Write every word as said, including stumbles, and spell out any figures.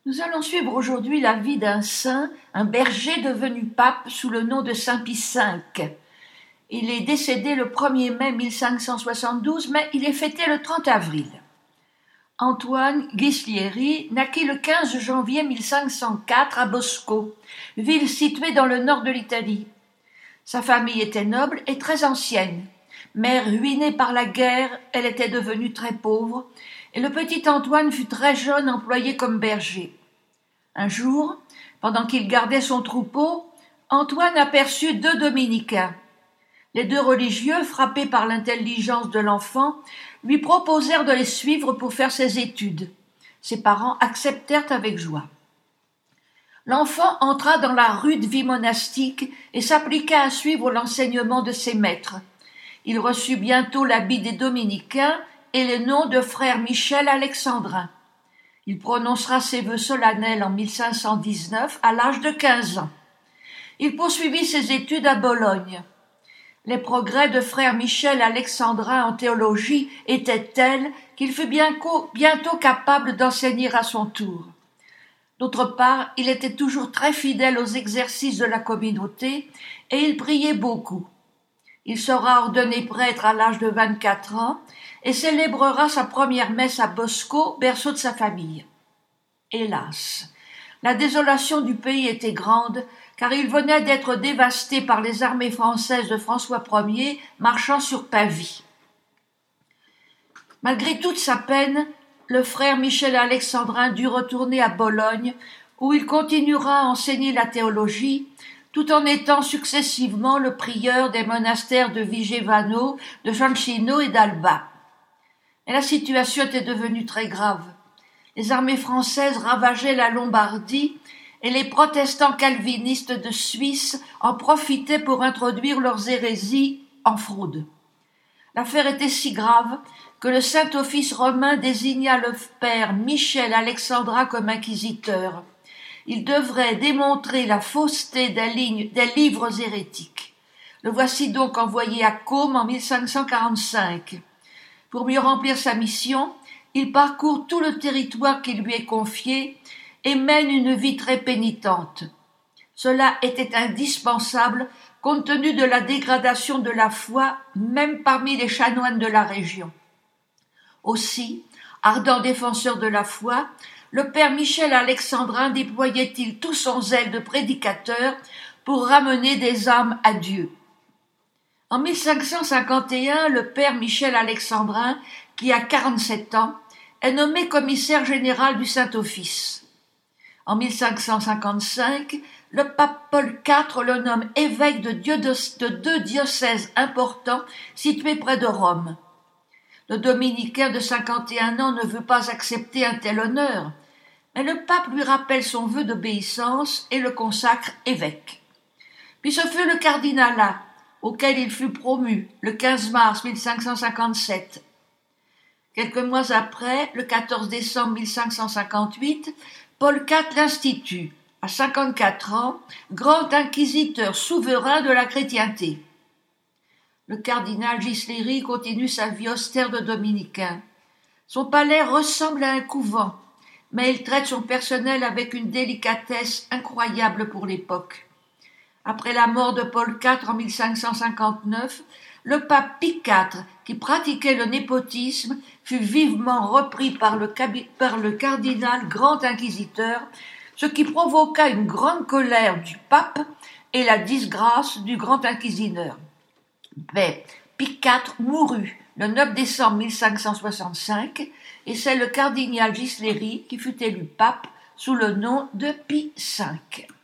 Nous allons suivre aujourd'hui la vie d'un saint, un berger devenu pape sous le nom de saint Pie cinq. Il est décédé le premier mai mille cinq cent soixante-douze, mais il est fêté le trente avril. Antoine Ghislieri naquit le quinze janvier mille cinq cent quatre à Bosco, ville située dans le nord de l'Italie. Sa famille était noble et très ancienne. Mère ruinée par la guerre, elle était devenue très pauvre, et le petit Antoine fut très jeune employé comme berger. Un jour, pendant qu'il gardait son troupeau, Antoine aperçut deux dominicains. Les deux religieux, frappés par l'intelligence de l'enfant, lui proposèrent de les suivre pour faire ses études. Ses parents acceptèrent avec joie. L'enfant entra dans la rude vie monastique et s'appliqua à suivre l'enseignement de ses maîtres. Il reçut bientôt l'habit des dominicains et le nom de frère Michel Alexandrin. Il prononcera ses vœux solennels en mille cinq cent dix-neuf à l'âge de quinze ans. Il poursuivit ses études à Bologne. Les progrès de frère Michel Alexandrin en théologie étaient tels qu'il fut bientôt capable d'enseigner à son tour. D'autre part, il était toujours très fidèle aux exercices de la communauté et il priait beaucoup. Il sera ordonné prêtre à l'âge de vingt-quatre ans et célébrera sa première messe à Bosco, berceau de sa famille. Hélas, la désolation du pays était grande, car il venait d'être dévasté par les armées françaises de François Ier marchant sur Pavie. Malgré toute sa peine, le frère Michel Alexandrin dut retourner à Bologne, où il continuera à enseigner la théologie, tout en étant successivement le prieur des monastères de Vigevano, de Ciancino et d'Alba. Mais la situation était devenue très grave. Les armées françaises ravageaient la Lombardie et les protestants calvinistes de Suisse en profitaient pour introduire leurs hérésies en fraude. L'affaire était si grave que le Saint-Office romain désigna le père Michel Alexandrin comme inquisiteur. Il devrait démontrer la fausseté des, lignes, des livres hérétiques. Le voici donc envoyé à Côme en mille cinq cent quarante-cinq. Pour mieux remplir sa mission, il parcourt tout le territoire qui lui est confié et mène une vie très pénitente. Cela était indispensable compte tenu de la dégradation de la foi même parmi les chanoines de la région. Aussi, ardent défenseur de la foi, le père Michel Alexandrin déployait-il tout son zèle de prédicateur pour ramener des âmes à Dieu. En mille cinq cent cinquante et un, le père Michel Alexandrin, qui a quarante-sept ans, est nommé commissaire général du Saint-Office. En mille cinq cent cinquante-cinq, le pape Paul quatre le nomme évêque de, de deux diocèses importants situés près de Rome. Le dominicain de cinquante et un ans ne veut pas accepter un tel honneur, mais le pape lui rappelle son vœu d'obéissance et le consacre évêque. Puis ce fut le cardinalat, auquel il fut promu le quinze mars mille cinq cent cinquante-sept. Quelques mois après, le quatorze décembre mille cinq cent cinquante-huit, Paul quatre l'institue, à cinquante-quatre ans, grand inquisiteur souverain de la chrétienté. Le cardinal Ghislieri continue sa vie austère de dominicain. Son palais ressemble à un couvent, mais il traite son personnel avec une délicatesse incroyable pour l'époque. Après la mort de Paul quatre en mille cinq cent cinquante-neuf, le pape Pie quatre, qui pratiquait le népotisme, fut vivement repris par le, par le cardinal grand inquisiteur, ce qui provoqua une grande colère du pape et la disgrâce du grand inquisiteur. Mais Pie quatre mourut le neuf décembre mille cinq cent soixante-cinq et c'est le cardinal Ghislieri qui fut élu pape sous le nom de Pie cinq.